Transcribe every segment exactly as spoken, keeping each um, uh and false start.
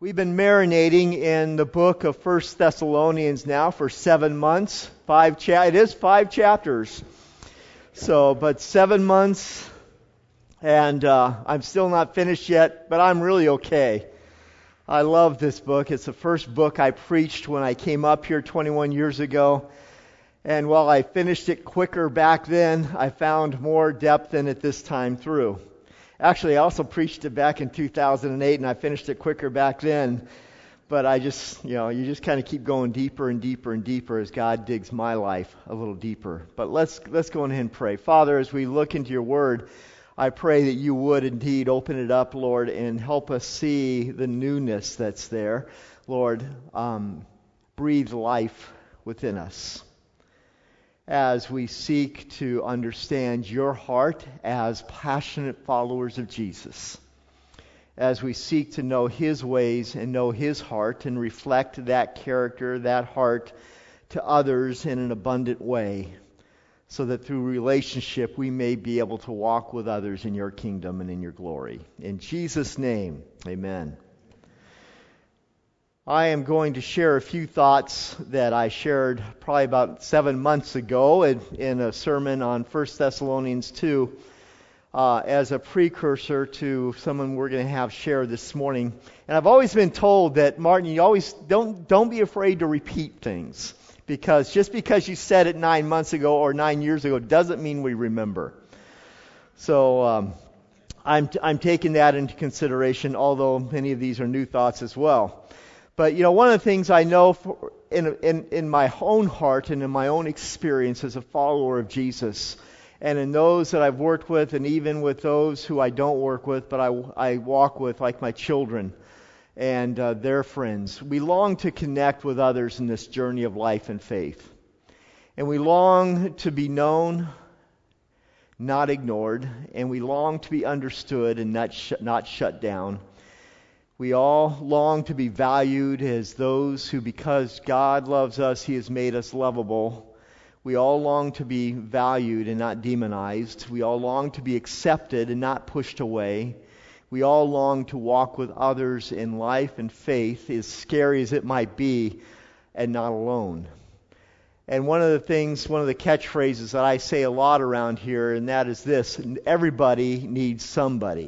We've been marinating in the book of First Thessalonians now for seven months. Five cha- it is five chapters. So, but seven months, and uh, I'm still not finished yet, but I'm really okay. I love this book. It's the first book I preached when I came up here twenty-one years ago. And while I finished it quicker back then, I found more depth in it this time through. Actually, I also preached it back in two thousand eight, and I finished it quicker back then. But I just, you know, you just kind of keep going deeper and deeper and deeper as God digs my life a little deeper. But let's let's go ahead and pray. Father, as we look into your word, I pray that you would indeed open it up, Lord, and help us see the newness that's there. Lord, um, breathe life within us as we seek to understand your heart as passionate followers of Jesus, as we seek to know his ways and know his heart and reflect that character, that heart to others in an abundant way, so that through relationship we may be able to walk with others in your kingdom and in your glory. In Jesus' name, amen. I am going to share a few thoughts that I shared probably about seven months ago in, in a sermon on First Thessalonians two uh, as a precursor to someone we're going to have share this morning. And I've always been told that, Martin, you always don't don't be afraid to repeat things, because just because you said it nine months ago or nine years ago doesn't mean we remember. So um, I'm I'm taking that into consideration, although many of these are new thoughts as well. But, you know, one of the things I know for, in, in, in my own heart and in my own experience as a follower of Jesus, and in those that I've worked with, and even with those who I don't work with, but I, I walk with, like my children and uh, their friends, we long to connect with others in this journey of life and faith. And we long to be known, not ignored, and we long to be understood and not sh- not shut down. We all long to be valued as those who, because God loves us, he has made us lovable. We all long to be valued and not demonized. We all long to be accepted and not pushed away. We all long to walk with others in life and faith, as scary as it might be, and not alone. And one of the things, one of the catchphrases that I say a lot around here, and that is this: everybody needs somebody.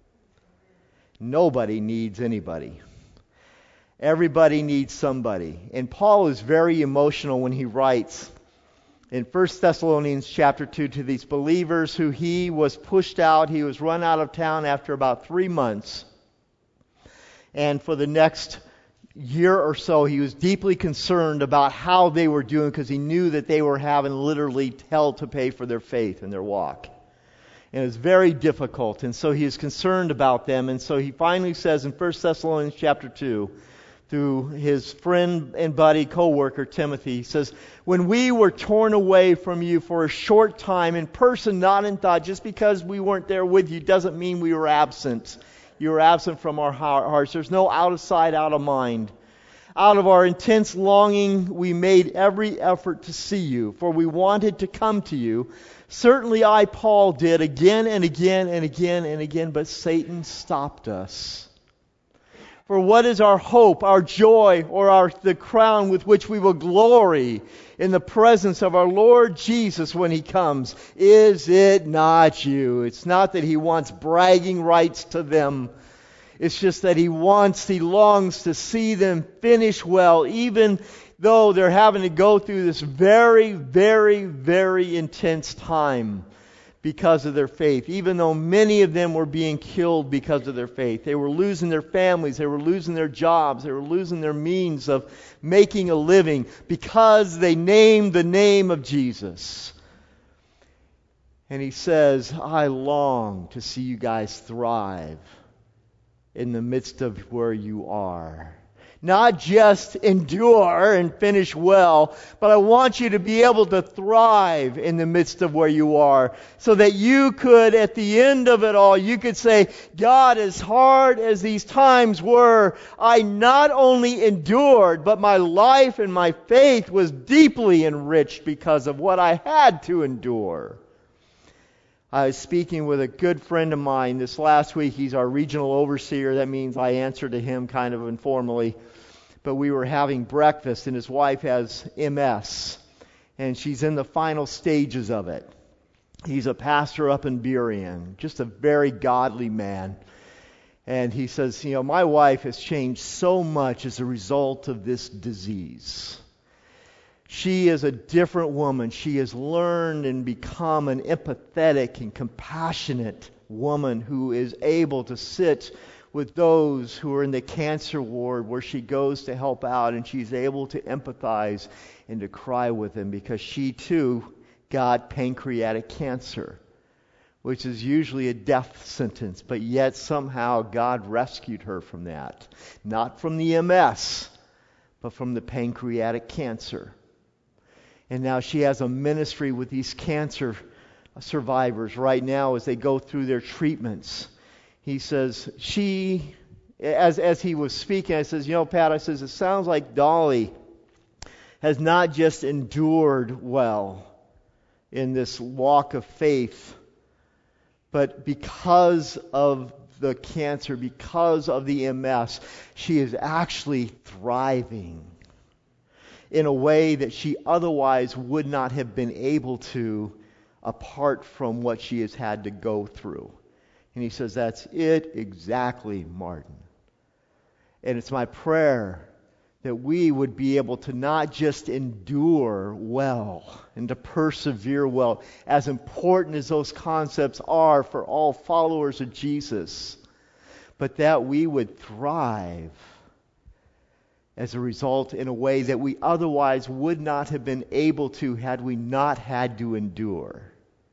Nobody needs anybody. Everybody needs somebody. And Paul is very emotional when he writes in First Thessalonians chapter two to these believers who he was pushed out. He was run out of town after about three months. And for the next year or so, he was deeply concerned about how they were doing, because he knew that they were having literally hell to pay for their faith and their walk. And it was very difficult, and so he is concerned about them. And so he finally says in First Thessalonians chapter two, through his friend and buddy, co-worker Timothy, he says, "When we were torn away from you for a short time, in person, not in thought," just because we weren't there with you doesn't mean we were absent. You were absent from our hearts. There's no out of sight, out of mind. "Out of our intense longing, we made every effort to see you, for we wanted to come to you. Certainly I, Paul, did again and again and again and again, but Satan stopped us. For what is our hope, our joy, or our the crown with which we will glory in the presence of our Lord Jesus when He comes? Is it not you?" It's not that he wants bragging rights to them. It's just that he wants, he longs to see them finish well, even though they're having to go through this very, very, very intense time because of their faith. Even though many of them were being killed because of their faith. They were losing their families, they were losing their jobs, they were losing their means of making a living because they named the name of Jesus. And he says, "I long to see you guys thrive in the midst of where you are. Not just endure and finish well, but I want you to be able to thrive in the midst of where you are, so that you could, at the end of it all, you could say, God, as hard as these times were, I not only endured, but my life and my faith was deeply enriched because of what I had to endure. I was speaking with a good friend of mine this last week. He's our regional overseer. That means I answer to him kind of informally. But we were having breakfast, and his wife has M S, and she's in the final stages of it. He's a pastor up in Burien, just a very godly man. And he says, you know, my wife has changed so much as a result of this disease. She is a different woman. She has learned and become an empathetic and compassionate woman who is able to sit with those who are in the cancer ward where she goes to help out, and she's able to empathize and to cry with them because she too got pancreatic cancer, which is usually a death sentence, but yet somehow God rescued her from that. Not from the M S, but from the pancreatic cancer. And now she has a ministry with these cancer survivors right now as they go through their treatments. He says, she, as as he was speaking, I says, you know, Pat, I says, it sounds like Dolly has not just endured well in this walk of faith, but because of the cancer, because of the M S, she is actually thriving in a way that she otherwise would not have been able to apart from what she has had to go through. And he says, that's it exactly, Martin. And it's my prayer that we would be able to not just endure well and to persevere well, as important as those concepts are for all followers of Jesus, but that we would thrive as a result in a way that we otherwise would not have been able to had we not had to endure.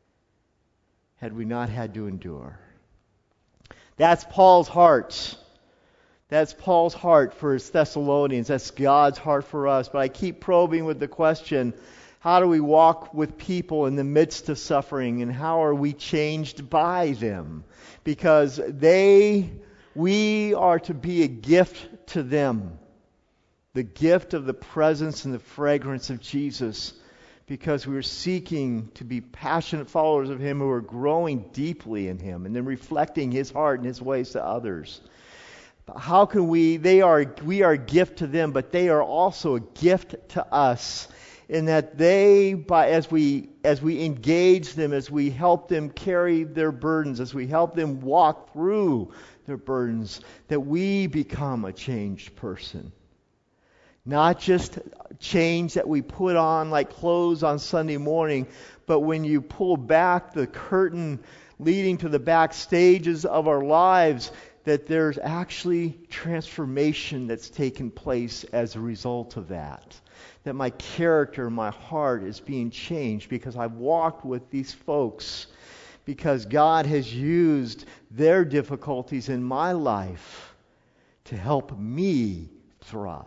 Had we not had to endure. That's Paul's heart. That's Paul's heart for his Thessalonians. That's God's heart for us. But I keep probing with the question, how do we walk with people in the midst of suffering, and how are we changed by them? Because they, we are to be a gift to them. The gift of the presence and the fragrance of Jesus, because we're seeking to be passionate followers of Him who are growing deeply in Him and then reflecting His heart and His ways to others. How can we, they are, we are a gift to them, but they are also a gift to us in that they, by as we as we engage them, as we help them carry their burdens, as we help them walk through their burdens, that we become a changed person. Not just change that we put on like clothes on Sunday morning, but when you pull back the curtain leading to the back stages of our lives, that there's actually transformation that's taken place as a result of that. That my character, my heart is being changed because I've walked with these folks, because God has used their difficulties in my life to help me thrive.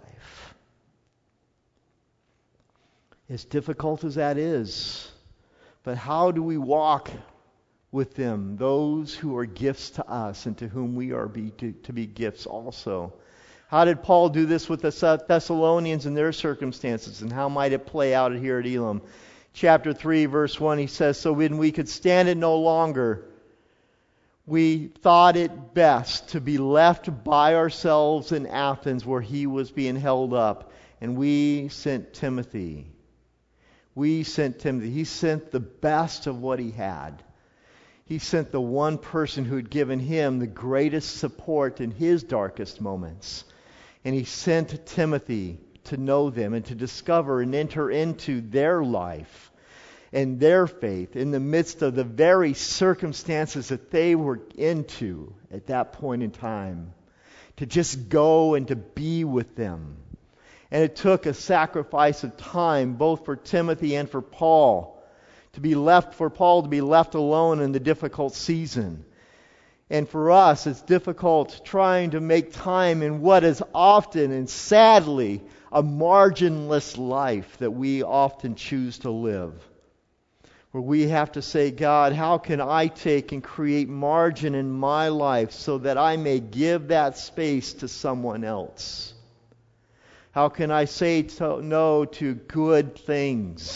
As difficult as that is, but how do we walk with them, those who are gifts to us and to whom we are be, to, to be gifts also? How did Paul do this with the Thessalonians and their circumstances, and how might it play out here at Elam? Chapter three, verse one, he says, so when we could stand it no longer, we thought it best to be left by ourselves in Athens where he was being held up, and we sent Timothy. We sent Timothy. He sent the best of what he had. He sent the one person who had given him the greatest support in his darkest moments. And he sent Timothy to know them and to discover and enter into their life and their faith in the midst of the very circumstances that they were into at that point in time. To just go and to be with them. And it took a sacrifice of time, both for Timothy and for Paul, to be left, for Paul to be left alone in the difficult season. And for us, it's difficult trying to make time in what is often and sadly a marginless life that we often choose to live. Where we have to say, God, how can I take and create margin in my life so that I may give that space to someone else? How can I say to, no to good things,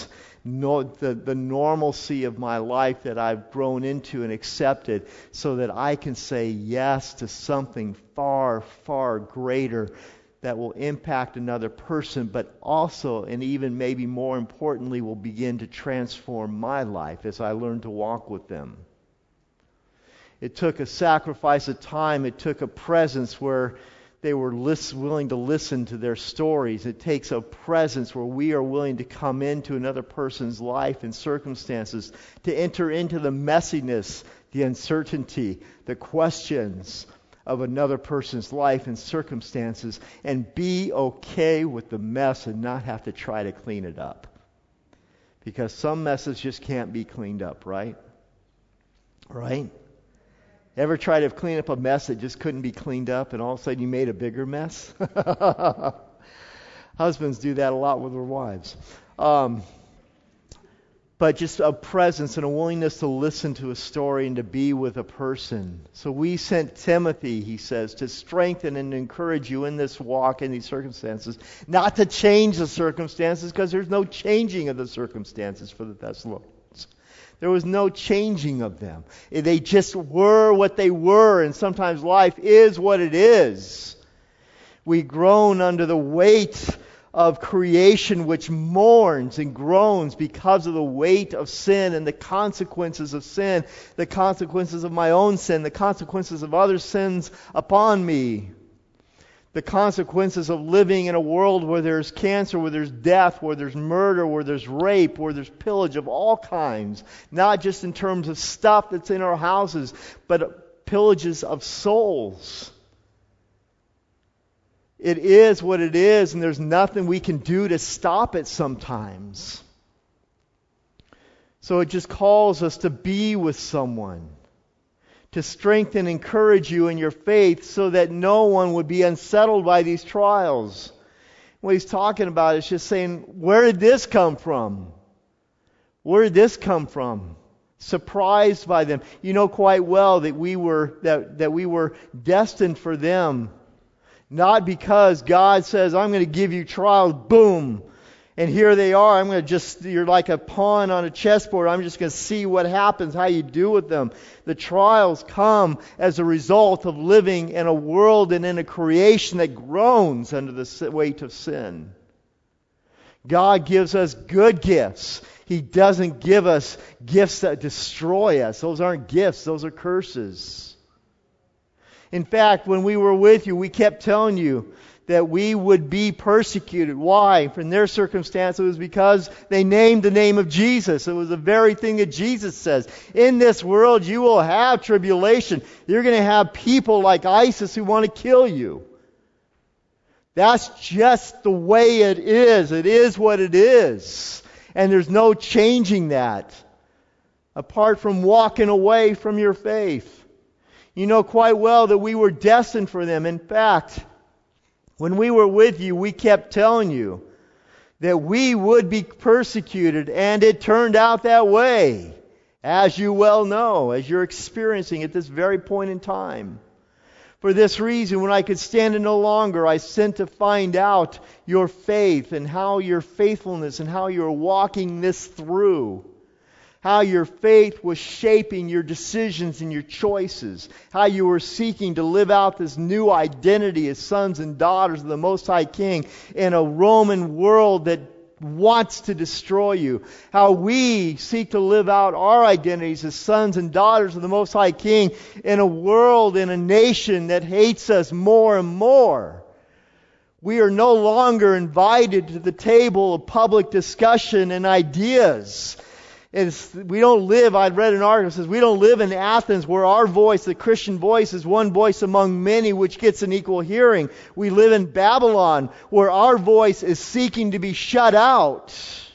no, the, the normalcy of my life that I've grown into and accepted, so that I can say yes to something far, far greater that will impact another person, but also, and even maybe more importantly, will begin to transform my life as I learn to walk with them. It took a sacrifice of time. It took a presence where they were lis- willing to listen to their stories. It takes a presence where we are willing to come into another person's life and circumstances, to enter into the messiness, the uncertainty, the questions of another person's life and circumstances, and be okay with the mess and not have to try to clean it up. Because some messes just can't be cleaned up, right? Right? Ever try to clean up a mess that just couldn't be cleaned up, and all of a sudden you made a bigger mess? Husbands do that a lot with their wives. Um, but just a presence and a willingness to listen to a story and to be with a person. So we sent Timothy, he says, to strengthen and encourage you in this walk, in these circumstances. Not to change the circumstances, because there's no changing of the circumstances for the Thessalonians. There was no changing of them. They just were what they were, and sometimes life is what it is. We groan under the weight of creation which mourns and groans because of the weight of sin and the consequences of sin, the consequences of my own sin, the consequences of other sins upon me. The consequences of living in a world where there's cancer, where there's death, where there's murder, where there's rape, where there's pillage of all kinds. Not just in terms of stuff that's in our houses, but pillages of souls. It is what it is, and there's nothing we can do to stop it sometimes. So it just calls us to be with someone, to strengthen and encourage you in your faith so that no one would be unsettled by these trials. What he's talking about is just saying, where did this come from? Where did this come from? Surprised by them. You know quite well that we were that, that we were destined for them. Not because God says, I'm going to give you trials, boom, and here they are. I'm going to just, you're like a pawn on a chessboard. I'm just going to see what happens, how you do with them. The trials come as a result of living in a world and in a creation that groans under the weight of sin. God gives us good gifts. He doesn't give us gifts that destroy us. Those aren't gifts. Those are curses. In fact, when we were with you, we kept telling you that we would be persecuted. Why? From their circumstance, it was because they named the name of Jesus. It was the very thing that Jesus says. In this world, you will have tribulation. You're going to have people like ISIS who want to kill you. That's just the way it is. It is what it is. And there's no changing that, apart from walking away from your faith. You know quite well that we were destined for them. In fact, when we were with you, we kept telling you that we would be persecuted, and it turned out that way, as you well know, as you're experiencing at this very point in time. For this reason, when I could stand it no longer, I sent to find out your faith and how your faithfulness and how you're walking this through. How your faith was shaping your decisions and your choices. How you were seeking to live out this new identity as sons and daughters of the Most High King in a Roman world that wants to destroy you. How we seek to live out our identities as sons and daughters of the Most High King in a world, in a nation that hates us more and more. We are no longer invited to the table of public discussion and ideas. It's, we don't live, I'd read an article that says, we don't live in Athens where our voice, the Christian voice, is one voice among many which gets an equal hearing. We live in Babylon where our voice is seeking to be shut out.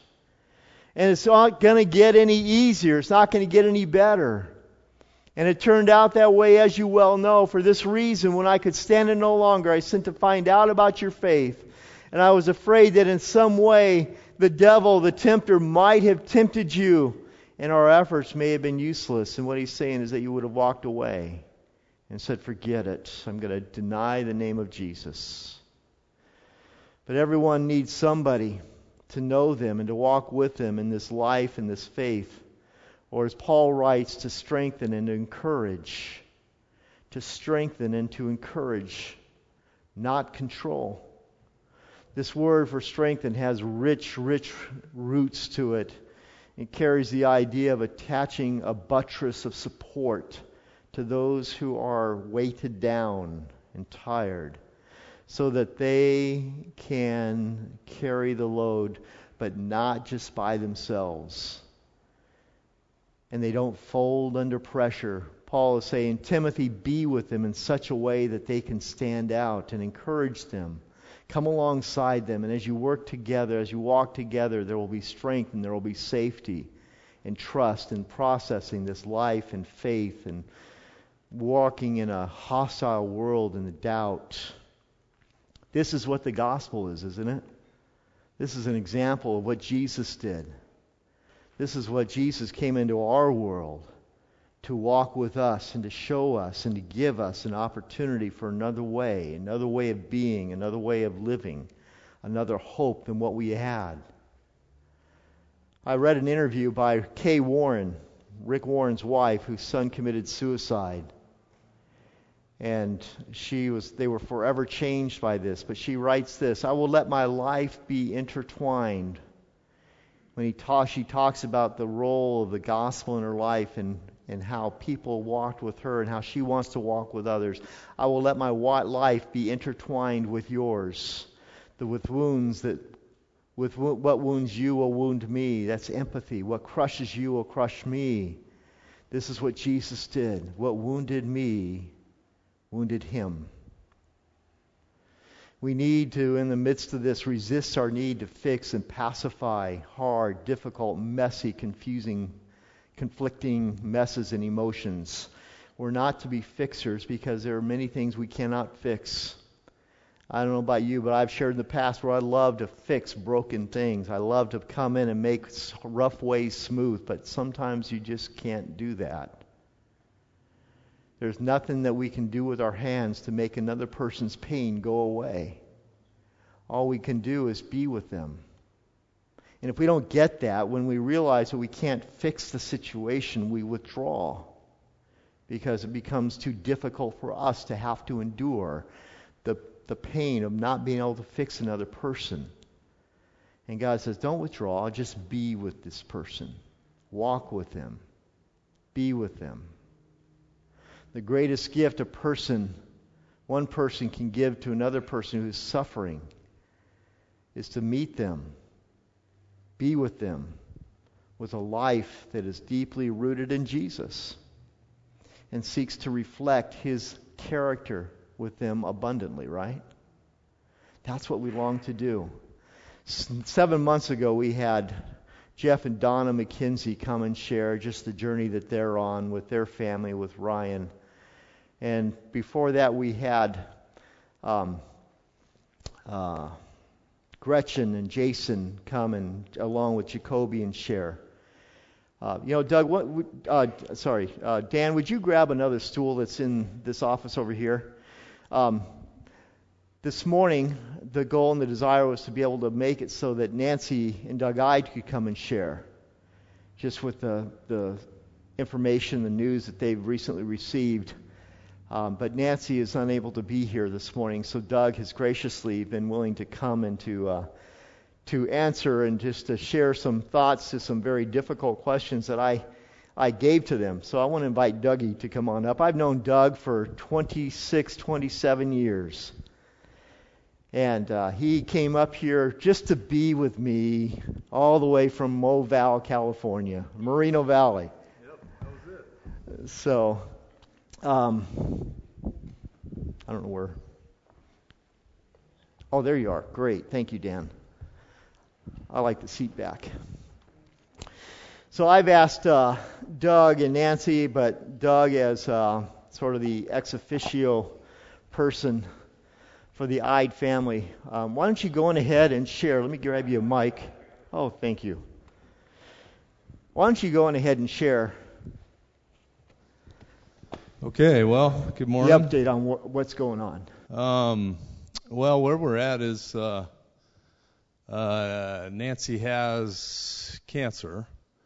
And it's not going to get any easier. It's not going to get any better. And it turned out that way, as you well know. For this reason, when I could stand it no longer, I sent to find out about your faith. And I was afraid that in some way the devil, the tempter, might have tempted you, and our efforts may have been useless. And what he's saying is that you would have walked away and said, forget it. I'm going to deny the name of Jesus. But everyone needs somebody to know them and to walk with them in this life and this faith. Or as Paul writes, to strengthen and to encourage. To strengthen and to encourage, not control. This word for strengthen has rich, rich roots to it. It carries the idea of attaching a buttress of support to those who are weighted down and tired, so that they can carry the load, but not just by themselves. And they don't fold under pressure. Paul is saying, Timothy, be with them in such a way that they can stand out, and encourage them. Come alongside them, and as you work together, as you walk together, there will be strength and there will be safety and trust in processing this life and faith and walking in a hostile world and the doubt. This is what the gospel is, isn't it? This is an example of what Jesus did. This is what Jesus came into our world to walk with us and to show us and to give us an opportunity for another way, another way of being, another way of living, another hope than what we had. I read an interview by Kay Warren, Rick Warren's wife, whose son committed suicide. And she was they were forever changed by this. But she writes this, I will let my life be intertwined. When he talks, she talks about the role of the gospel in her life and, and how people walked with her and how she wants to walk with others. I will let my life be intertwined with yours. The, with wounds that, with wo- what wounds you will wound me. That's empathy. What crushes you will crush me. This is what Jesus did. What wounded me wounded him. We need to, in the midst of this, resist our need to fix and pacify hard, difficult, messy, confusing, conflicting messes and emotions. We're not to be fixers because there are many things we cannot fix. I don't know about you, but I've shared in the past where I love to fix broken things. I love to come in and make rough ways smooth, but sometimes you just can't do that. There's nothing that we can do with our hands to make another person's pain go away. All we can do is be with them. And if we don't get that, when we realize that we can't fix the situation, we withdraw. Because it becomes too difficult for us to have to endure the, the pain of not being able to fix another person. And God says, don't withdraw, just be with this person. Walk with them. Be with them. The greatest gift a person, one person can give to another person who's suffering is to meet them, be with them, with a life that is deeply rooted in Jesus and seeks to reflect His character with them abundantly, right? That's what we long to do. Seven months ago, we had Jeff and Donna McKinsey come and share just the journey that they're on with their family, with Ryan. And before that, we had um, uh, Gretchen and Jason come and along with Jacoby and share. Uh, you know, Doug, what? Uh, sorry, uh, Dan, would you grab another stool that's in this office over here? Um, this morning, the goal and the desire was to be able to make it so that Nancy and Doug Ide could come and share, just with the the information, the news that they've recently received. Um, but Nancy is unable to be here this morning, so Doug has graciously been willing to come and to uh, to answer and just to share some thoughts to some very difficult questions that I I gave to them. So I want to invite Dougie to come on up. I've known Doug for twenty-six, twenty-seven years. And uh, he came up here just to be with me all the way from Moval, California, Moreno Valley. Yep, that was it. So... Um, I don't know where. Oh, there you are. Great. Thank you, Dan. I like the seat back. So I've asked uh, Doug and Nancy, but Doug as uh, sort of the ex officio person for the Ide family. Um, why don't you go on ahead and share? Let me grab you a mic. Oh, thank you. Why don't you go on ahead and share Okay, well, good morning. the update on wh- what's going on? Um, well, where we're at is uh, uh, Nancy has cancer,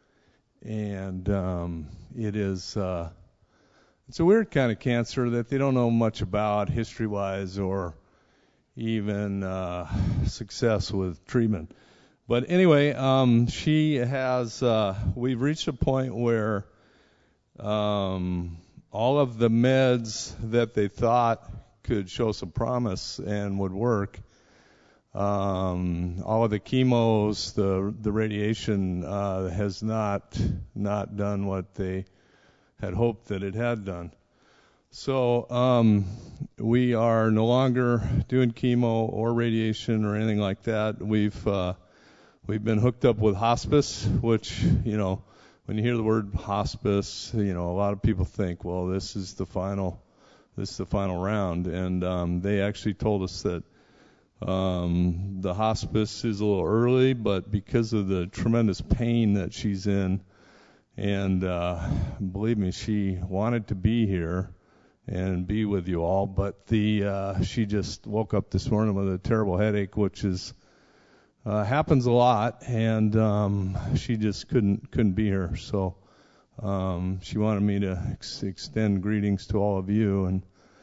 and um, it is uh, it's a weird kind of cancer that they don't know much about history-wise or even uh, success with treatment. But anyway, um, she has. Uh, we've reached a point where um, all of the meds that they thought could show some promise and would work, um, all of the chemos, the the radiation uh, has not not done what they had hoped that it had done. So um, we are no longer doing chemo or radiation or anything like that. We've uh, we've been hooked up with hospice, which, you know, when you hear the word hospice, you know, a lot of people think, well, this is the final this is the final round, and um, they actually told us that um, the hospice is a little early, but because of the tremendous pain that she's in, and uh, believe me, she wanted to be here and be with you all, but the uh, she just woke up this morning with a terrible headache, which is uh, happens a lot, and um, she just couldn't couldn't be here. So um, she wanted me to ex- extend greetings to all of you, and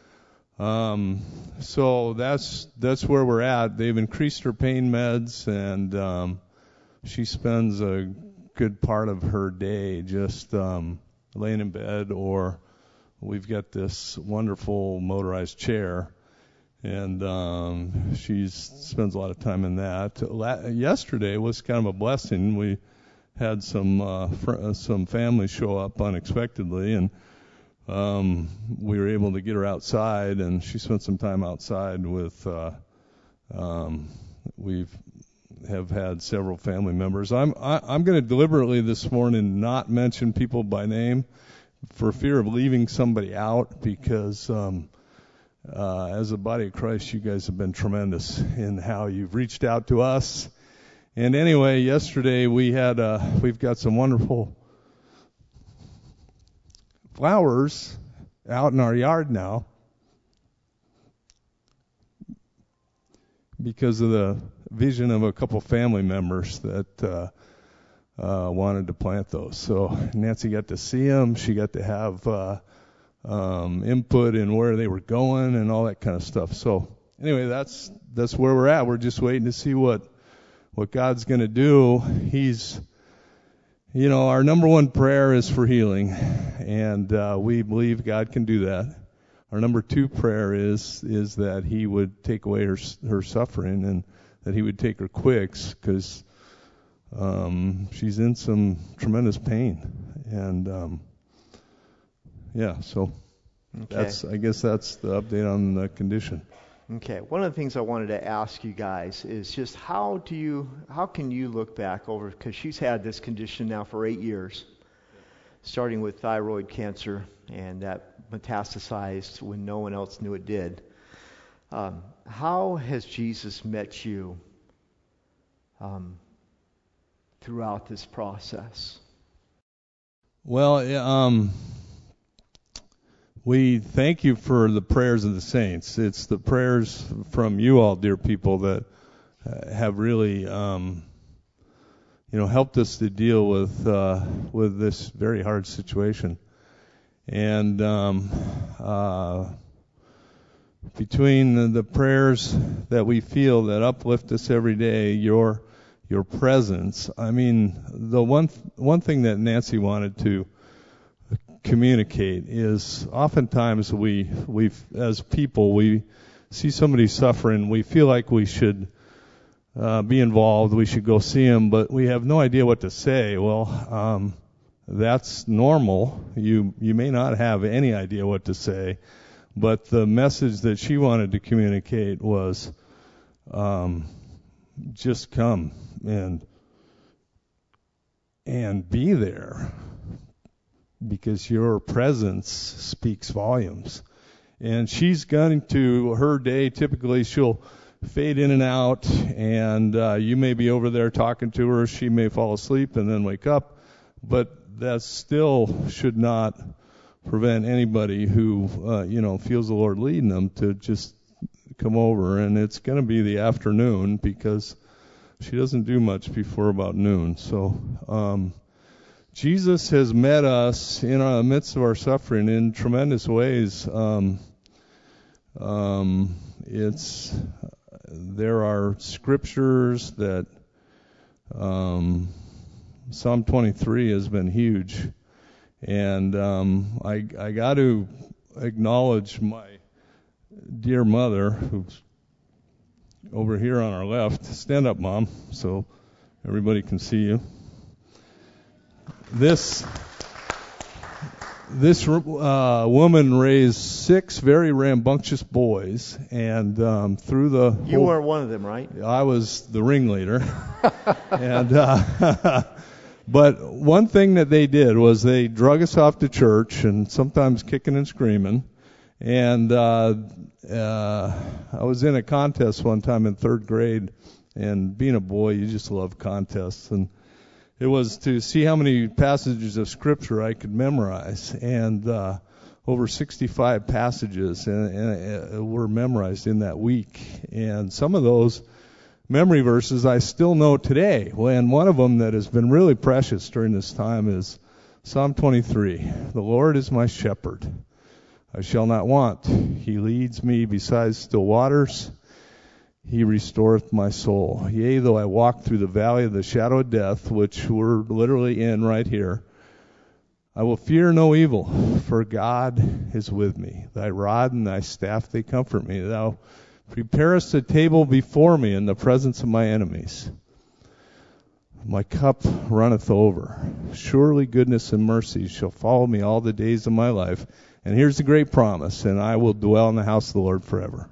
um, so that's that's where we're at. They've increased her pain meds, and um, she spends a good part of her day just um, laying in bed, or we've got this wonderful motorized chair, and um, she spends a lot of time in that. La- yesterday was kind of a blessing. We had some uh, fr- some family show up unexpectedly, and um, we were able to get her outside, and she spent some time outside with. Uh, um, we've have had several family members. I'm I, I'm going to deliberately this morning not mention people by name, for fear of leaving somebody out, because um, uh, as a body of Christ, you guys have been tremendous in how you've reached out to us. And anyway, yesterday we had uh, we've got some wonderful flowers out in our yard now because of the vision of a couple family members that uh, Uh, wanted to plant those. So Nancy got to see them. She got to have uh, um, input in where they were going and all that kind of stuff. So anyway, that's that's where we're at. We're just waiting to see what what God's going to do. He's, you know, our number one prayer is for healing, and uh, we believe God can do that. Our number two prayer is is that He would take away her her suffering, and that He would take her quick, because Um, she's in some tremendous pain, and um, yeah, so Okay. that's I guess that's the update on the condition. Okay. One of the things I wanted to ask you guys is just how do you, how can you look back over, because she's had this condition now for eight years, starting with thyroid cancer, and that metastasized when no one else knew it did. Um, how has Jesus met you Um, throughout this process? Well, um, we thank you for the prayers of the saints. It's the prayers from you all, dear people, that uh, have really, um, you know, helped us to deal with uh, with this very hard situation. And um, uh, between the, the prayers that we feel that uplift us every day, your your presence. I mean, the one th- one thing that Nancy wanted to communicate is oftentimes we we as people we see somebody suffering, we feel like we should uh, be involved, we should go see him, but we have no idea what to say. Well, um, that's normal. You you may not have any idea what to say, but the message that she wanted to communicate was, um, just come and and be there, because your presence speaks volumes. And she's going to her day, typically she'll fade in and out, and uh, you may be over there talking to her, she may fall asleep and then wake up, but that still should not prevent anybody who uh, you know feels the Lord leading them to just come over. And it's going to be the afternoon, because she doesn't do much before about noon. So um, Jesus has met us in the midst of our suffering in tremendous ways. Um, um, it's there are scriptures that um, Psalm twenty-three has been huge, and um, I I got to acknowledge my dear mother, who's over here on our left. Stand up, Mom, so everybody can see you. This this uh, woman raised six very rambunctious boys, and um, through the you whole, weren't one of them, right? I was the ringleader, and uh, but one thing that they did was they drug us off to church, and sometimes kicking and screaming. And uh, uh, I was in a contest one time in third grade, and being a boy, you just love contests. And it was to see how many passages of Scripture I could memorize. And uh, over sixty-five passages and, and, uh, were memorized in that week. And some of those memory verses I still know today. And one of them that has been really precious during this time is Psalm twenty-three. The Lord is my shepherd. I shall not want. He leads me beside still waters. He restoreth my soul. Yea, though I walk through the valley of the shadow of death, which we're literally in right here, I will fear no evil, for God is with me. Thy rod and thy staff, they comfort me. Thou preparest a table before me in the presence of my enemies. My cup runneth over. Surely goodness and mercy shall follow me all the days of my life. And here's the great promise, and I will dwell in the house of the Lord forever.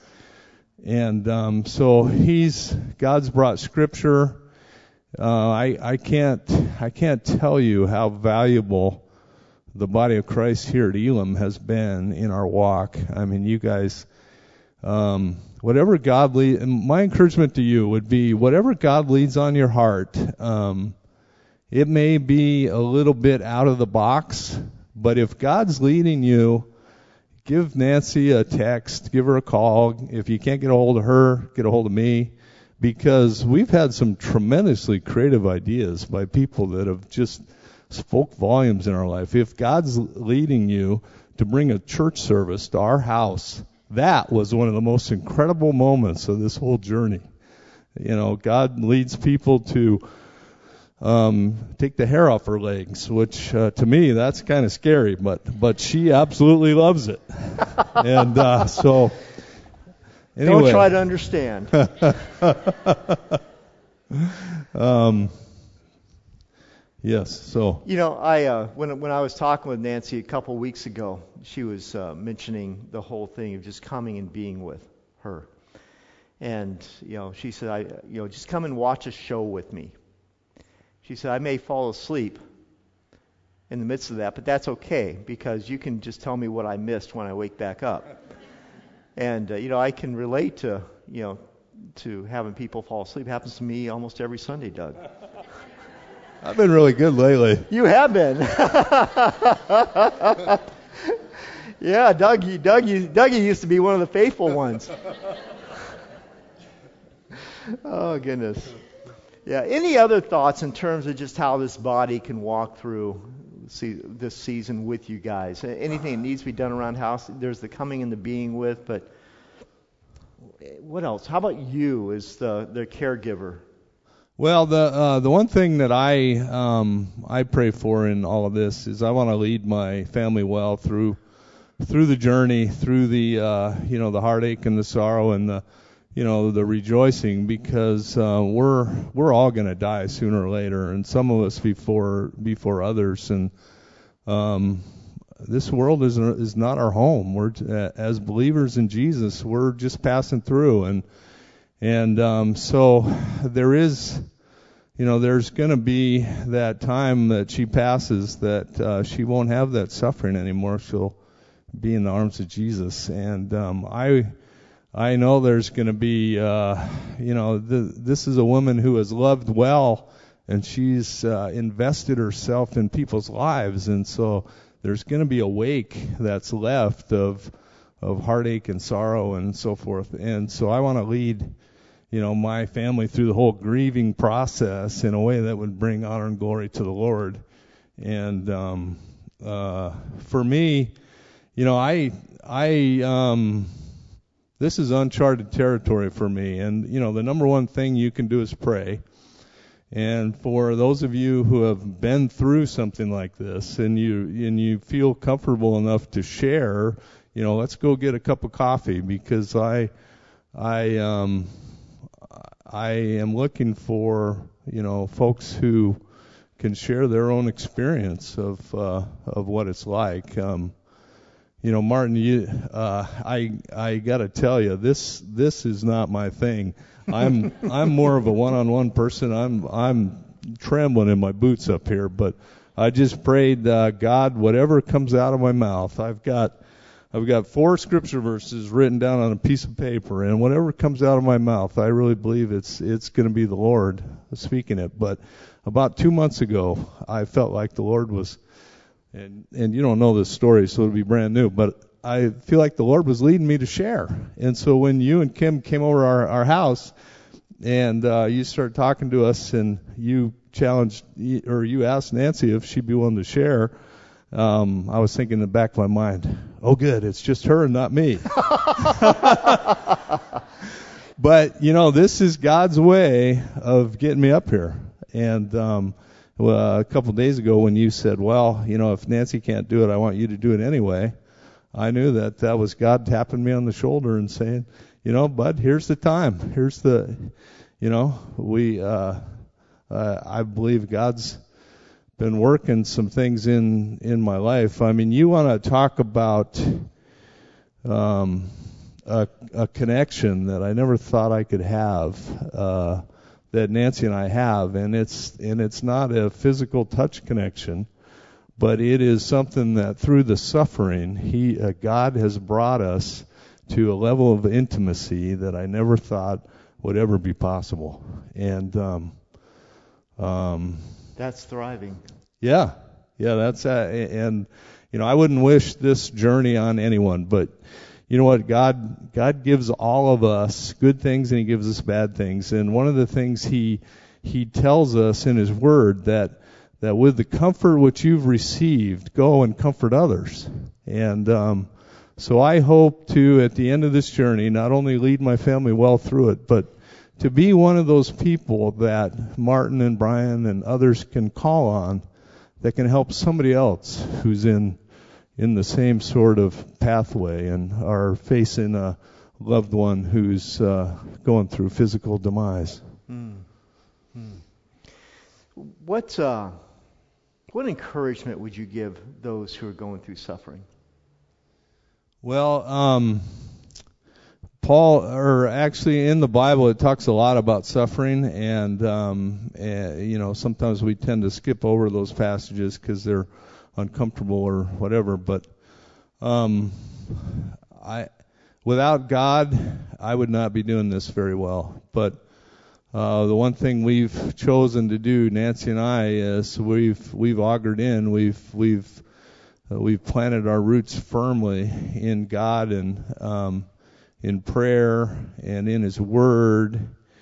And um, so he's God's brought Scripture. Uh, I I can't I can't tell you how valuable the body of Christ here at Elam has been in our walk. I mean, you guys, um, whatever God lead, and my encouragement to you would be whatever God leads on your heart. Um, it may be a little bit out of the box. But if God's leading you, give Nancy a text, give her a call. If you can't get a hold of her, get a hold of me. Because we've had some tremendously creative ideas by people that have just spoke volumes in our life. If God's leading you to bring a church service to our house, that was one of the most incredible moments of this whole journey. You know, God leads people to Um, take the hair off her legs, which uh, to me that's kind of scary, but but she absolutely loves it, and uh, so anyway. Don't try to understand. um, yes, so you know, I uh, when when I was talking with Nancy a couple weeks ago, she was uh, mentioning the whole thing of just coming and being with her, and you know, she said, I you know, just come and watch a show with me. She said, I may fall asleep in the midst of that, but that's okay because you can just tell me what I missed when I wake back up. And, uh, you know, I can relate to, you know, to having people fall asleep. It happens to me almost every Sunday, Doug. I've been really good lately. You have been. Yeah, Doug, Doug, Dougie used to be one of the faithful ones. Oh, goodness. Yeah. Any other thoughts in terms of just how this body can walk through this season with you guys? Anything that needs to be done around house? There's the coming and the being with, but what else? How about you as the, the caregiver? Well, the uh, the one thing that I um, I pray for in all of this is I want to lead my family well through through the journey, through the uh, you know the heartache and the sorrow and the you know, the rejoicing, because uh, we're we're all going to die sooner or later, and some of us before before others. And um, this world is is not our home. We're uh, as believers in Jesus, we're just passing through, and and um, so there is, you know, there's going to be that time that she passes that uh, she won't have that suffering anymore. She'll be in the arms of Jesus, and um, I. I know there's going to be, uh, you know, the, this is a woman who has loved well, and she's uh, invested herself in people's lives, and so there's going to be a wake that's left of of heartache and sorrow and so forth. And so I want to lead you know, my family through the whole grieving process in a way that would bring honor and glory to the Lord. And um, uh, for me, you know, I I um, this is uncharted territory for me. And you know, the number one thing you can do is pray. And for those of you who have been through something like this, and you and you feel comfortable enough to share, you know, let's go get a cup of coffee, because I I um I am looking for, you know, folks who can share their own experience of uh, of what it's like. Um, you know, Martin, you uh, I I got to tell you, this this is not my thing. I'm I'm more of a one-on-one person. I'm I'm trembling in my boots up here, but I just prayed, uh, God, whatever comes out of my mouth, I've got I've got four scripture verses written down on a piece of paper, and whatever comes out of my mouth, I really believe it's it's going to be the Lord speaking it. But about two months ago, I felt like the Lord was, and and you don't know this story, so it'll be brand new, but I feel like the Lord was leading me to share. And so when you and Kim came over our, our house, and uh, you started talking to us, and you challenged, or you asked Nancy if she'd be willing to share, um, I was thinking in the back of my mind, oh good, it's just her and not me. But, you know, this is God's way of getting me up here. And um, well, a couple of days ago when you said, well, you know, if Nancy can't do it, I want you to do it anyway, I knew that that was God tapping me on the shoulder and saying, you know, bud, here's the time. Here's the, you know, we, uh, uh, I believe God's been working some things in, in my life. I mean, you want to talk about um, a, a connection that I never thought I could have, uh, that Nancy and I have, and it's and it's not a physical touch connection. But it is something that through the suffering, He, uh, God has brought us to a level of intimacy that I never thought would ever be possible. And um, um, that's thriving. Yeah, yeah, that's uh, and you know, I wouldn't wish this journey on anyone, but you know what, God God gives all of us good things and He gives us bad things. And one of the things He He tells us in His Word that. that with the comfort which you've received, go and comfort others. And um, so I hope to, at the end of this journey, not only lead my family well through it, but to be one of those people that Martin and Brian and others can call on that can help somebody else who's in in the same sort of pathway and are facing a loved one who's uh, going through physical demise. Hmm. Hmm. What uh, what encouragement would you give those who are going through suffering? Well, um, Paul, or actually in the Bible, it talks a lot about suffering, and um, uh, you know, sometimes we tend to skip over those passages because they're uncomfortable or whatever. But um, I, without God, I would not be doing this very well. But Uh, the one thing we've chosen to do, Nancy and I, is we've we've augured in, we've we've uh, we've planted our roots firmly in God and um, in prayer and in His Word.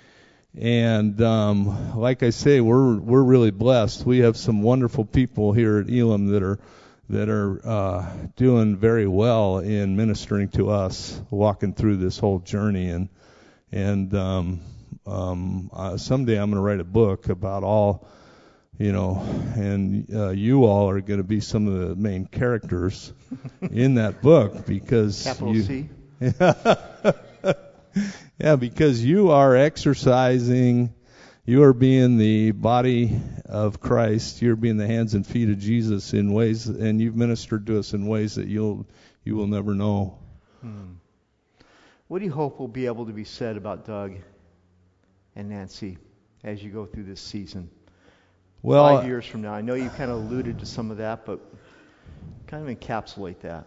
And um, like I say, we're we're really blessed. We have some wonderful people here at Elam that are that are uh, doing very well in ministering to us, walking through this whole journey. And and um, Um, uh, someday I'm going to write a book about all, you know, and uh, you all are going to be some of the main characters in that book because Capital you, C. Yeah, because you are exercising, you are being the body of Christ, you're being the hands and feet of Jesus in ways, and you've ministered to us in ways that you'll you will never know. Hmm. What do you hope will be able to be said about Doug and Nancy as you go through this season? Well, Five years from now. I know you kind of alluded to some of that, but kind of encapsulate that.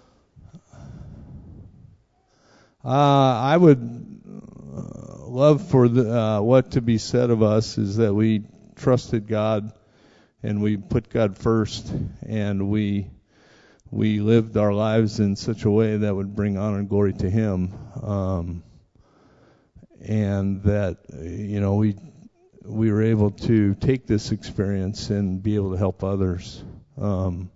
Uh, I would uh, love for the, uh, what to be said of us is that we trusted God and we put God first, and we we lived our lives in such a way that would bring honor and glory to Him. Um, and that you know we we were able to take this experience and be able to help others. Um,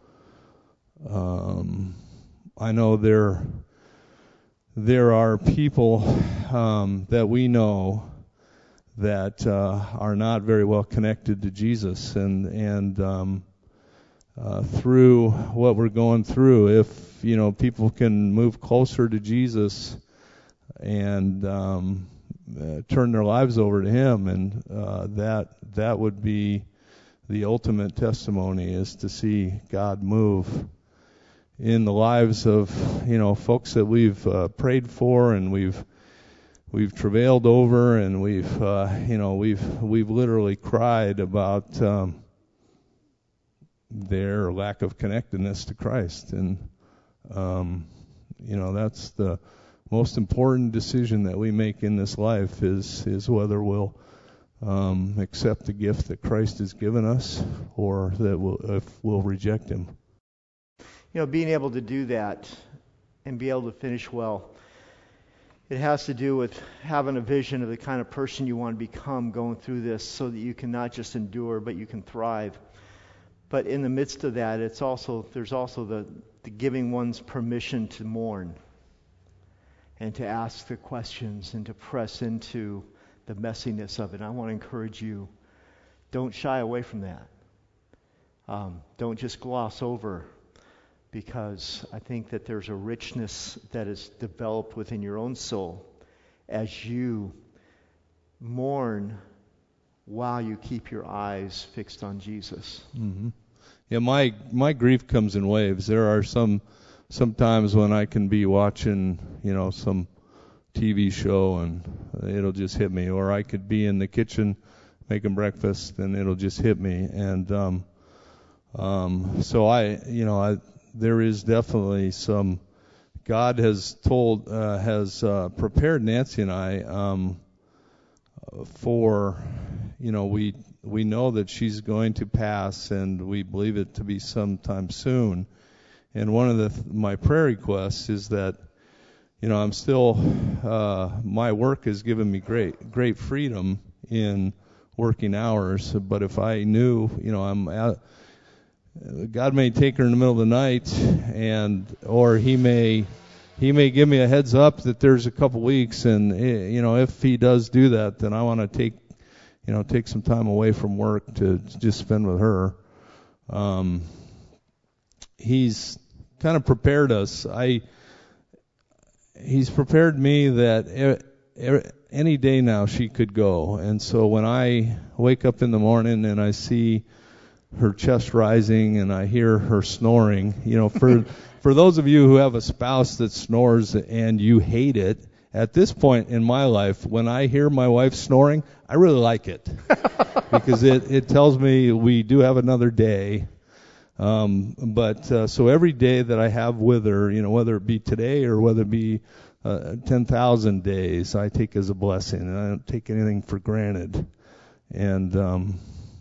um, I know there there are people um, that we know that uh, are not very well connected to Jesus, and and um, uh, through what we're going through, if you know people can move closer to Jesus and um, uh, turn their lives over to Him, and uh, that that would be the ultimate testimony, is to see God move in the lives of you know folks that we've uh, prayed for and we've we've travailed over, and we've uh, you know we've we've literally cried about um, their lack of connectedness to Christ, and um, you know that's the most important decision that we make in this life, is is whether we'll um, accept the gift that Christ has given us, or that we'll, if we'll reject Him. You know, being able to do that and be able to finish well, it has to do with having a vision of the kind of person you want to become going through this, so that you can not just endure, but you can thrive. But in the midst of that, it's also there's also the, the giving one's permission to mourn and to ask the questions and to press into the messiness of it. I want to encourage you, don't shy away from that. Um, don't just gloss over, because I think that there's a richness that is developed within your own soul as you mourn while you keep your eyes fixed on Jesus. Mm-hmm. Yeah, my my grief comes in waves. There are some sometimes when I can be watching, you know, some T V show and it'll just hit me, or I could be in the kitchen making breakfast and it'll just hit me. And um, um, so I, you know, I there is definitely some. God has told, uh, has uh, prepared Nancy and I um, for, you know, we we know that she's going to pass, and we believe it to be sometime soon. And one of the my prayer requests is that, you know, I'm still, uh, my work has given me great great freedom in working hours. But if I knew, you know, I'm at, God may take her in the middle of the night, and or He may He may give me a heads up that there's a couple weeks, and you know, if He does do that, then I want to take, you know, take some time away from work to just spend with her. Um, he's kind of prepared us. I He's prepared me that any day now she could go, and so when I wake up in the morning and I see her chest rising and I hear her snoring, you know, for for those of you who have a spouse that snores and you hate it, at this point in my life, when I hear my wife snoring, I really like it because it it tells me we do have another day. Um, but uh, so every day that I have with her, you know, whether it be today or whether it be uh, ten thousand days, I take as a blessing, and I don't take anything for granted. And um,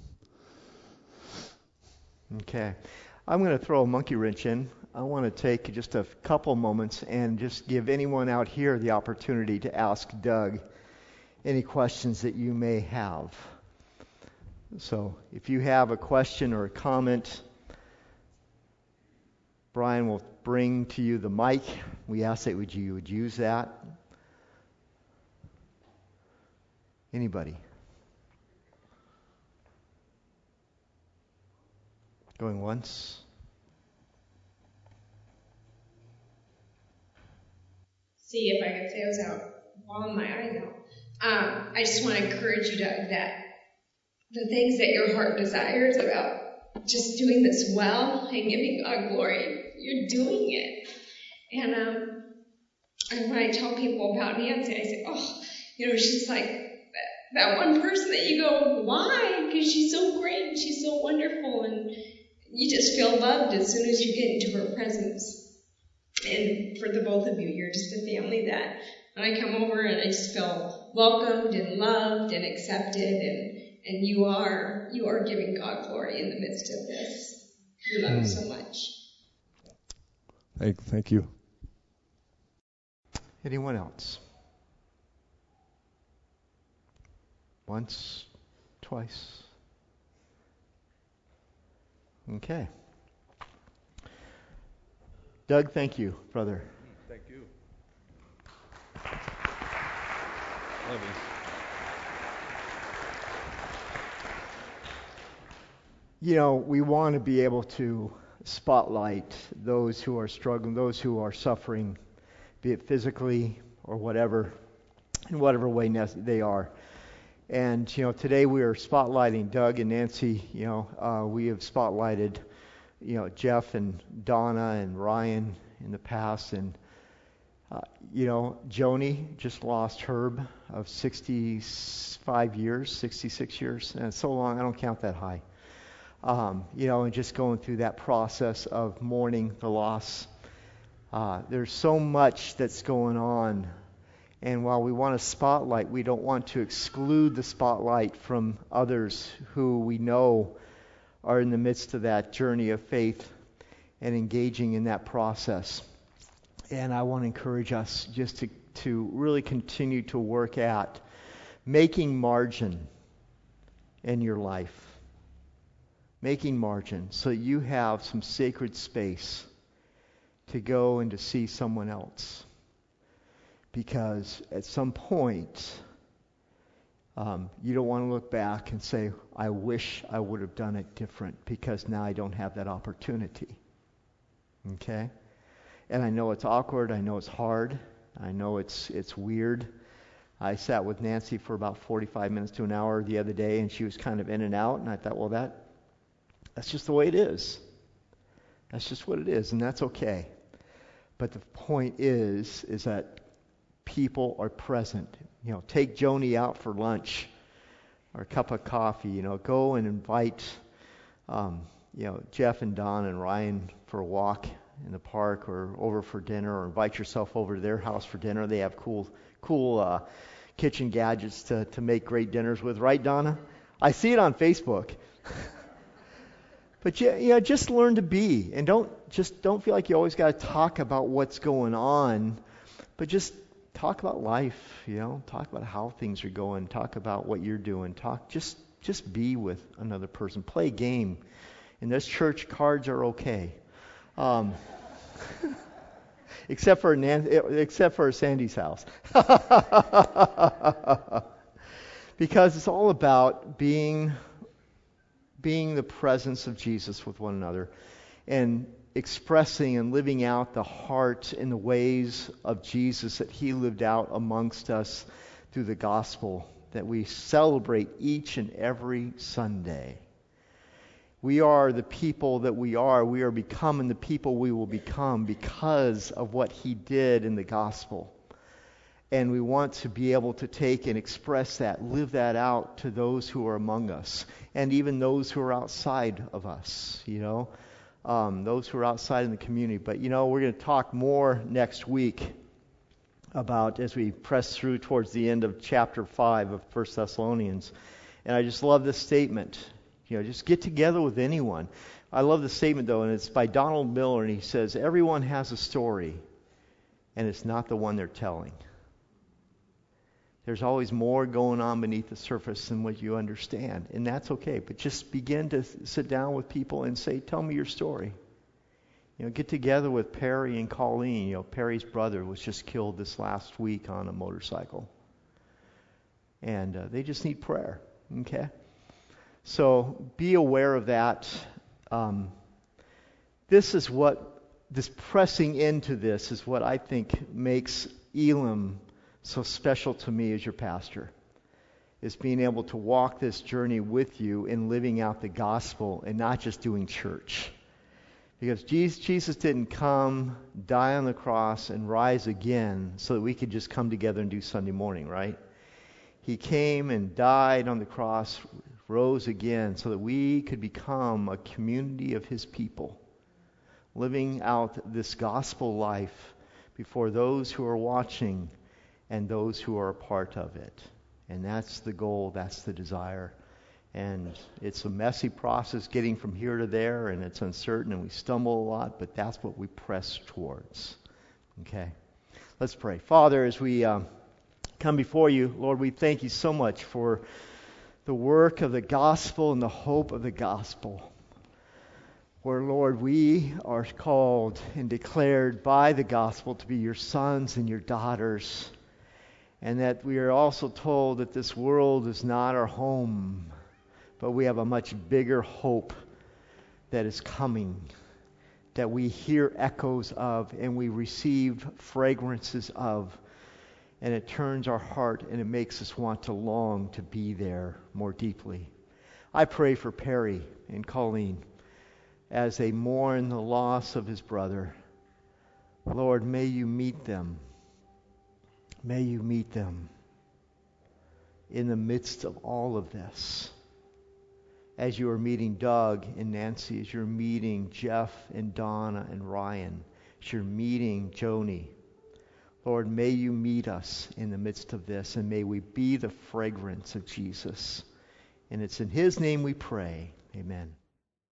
Okay. I'm going to throw a monkey wrench in. I want to take just a couple moments and just give anyone out here the opportunity to ask Doug any questions that you may have. So if you have a question or a comment, Brian will bring to you the mic. We ask that you would use that. Anybody? Going once? See if I can say I was out bawling my eyes out. Um, I just want to encourage you, Doug, that the things that your heart desires about just doing this well and giving God glory, you're doing it. And um, and when I tell people about Nancy, I say, oh, you know, she's like that, that one person that you go, why? Because she's so great and she's so wonderful, and you just feel loved as soon as you get into her presence. And for the both of you, you're just a family that when I come over and I just feel welcomed and loved and accepted, and and you are you are giving God glory in the midst of this. We love you so much. Thank, thank you. Anyone else? Once, twice. Okay. Doug, thank you, brother. Thank you. Love you. You know, we want to be able to spotlight those who are struggling, those who are suffering, be it physically or whatever, in whatever way they are. And, you know, today we are spotlighting Doug and Nancy. You know, uh, we have spotlighted, you know, Jeff and Donna and Ryan in the past. And, uh, you know, Joni just lost Herb of sixty-five years, sixty-six years. And it's so long, I don't count that high. Um, you know, and just going through that process of mourning the loss. Uh, there's so much that's going on. And while we want to spotlight, we don't want to exclude the spotlight from others who we know are in the midst of that journey of faith and engaging in that process. And I want to encourage us just to, to really continue to work at making margin in your life. Making margin so you have some sacred space to go and to see someone else. Because at some point, um, you don't want to look back and say, I wish I would have done it different because now I don't have that opportunity. Okay? And I know it's awkward. I know it's hard. I know it's it's weird. I sat with Nancy for about forty-five minutes to an hour the other day, and she was kind of in and out. And I thought, well, that that's just the way it is. That's just what it is, and that's okay. But the point is, is that people are present. You know, take Joni out for lunch or a cup of coffee. You know, go and invite, um, you know, Jeff and Don and Ryan for a walk in the park or over for dinner, or invite yourself over to their house for dinner. They have cool, cool uh, kitchen gadgets to to make great dinners with, right, Donna? I see it on Facebook. But you, you know, just learn to be, and don't just don't feel like you always got to talk about what's going on, but just talk about life. You know, talk about how things are going. Talk about what you're doing. Talk just just be with another person. Play a game. In this church, cards are okay, um, except for Nan- except for Sandy's house, because it's all about being. being the presence of Jesus with one another and expressing and living out the heart and the ways of Jesus that he lived out amongst us through the gospel that we celebrate each and every Sunday. We are the people that we are. We are becoming the people we will become because of what he did in the gospel. And we want to be able to take and express that, live that out to those who are among us, and even those who are outside of us, you know, um, those who are outside in the community. But, you know, we're going to talk more next week about, as we press through towards the end of chapter five of First Thessalonians. And I just love this statement. You know, just get together with anyone. I love the statement, though, and it's by Donald Miller, and he says, everyone has a story, and it's not the one they're telling. There's always more going on beneath the surface than what you understand, and that's okay. But just begin to sit down with people and say, tell me your story. You know, get together with Perry and Colleen. You know, Perry's brother was just killed this last week on a motorcycle. And uh, they just need prayer, okay? So be aware of that. Um, this is what, this pressing into this is what I think makes Elam so special to me as your pastor, is being able to walk this journey with you in living out the gospel and not just doing church. Because Jesus, Jesus didn't come, die on the cross, and rise again so that we could just come together and do Sunday morning, right? He came and died on the cross, rose again so that we could become a community of his people, living out this gospel life before those who are watching and those who are a part of it. And that's the goal, that's the desire. And it's a messy process getting from here to there, and it's uncertain, and we stumble a lot, but that's what we press towards. Okay? Let's pray. Father, as we um, come before you, Lord, we thank you so much for the work of the gospel and the hope of the gospel. Where, Lord, we are called and declared by the gospel to be your sons and your daughters. And that we are also told that this world is not our home, but we have a much bigger hope that is coming, that we hear echoes of and we receive fragrances of. And it turns our heart and it makes us want to long to be there more deeply. I pray for Perry and Colleen as they mourn the loss of his brother. Lord, may you meet them. May you meet them in the midst of all of this. As you are meeting Doug and Nancy, as you're meeting Jeff and Donna and Ryan, as you're meeting Joni, Lord, may you meet us in the midst of this, and may we be the fragrance of Jesus. And it's in his name we pray. Amen.